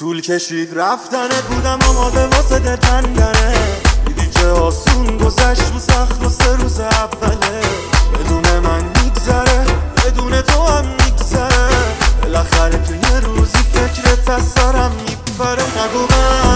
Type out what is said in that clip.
طول کشید رفتنت، بودم آماده واسه دل کندنه. دیدی چه آسون گذشت رو سخت و 3 روز اوله. بدون من میگذره، بدون تو هم میگذره. بالاخره که یه روزی فکرت از سرم میپره. نگو من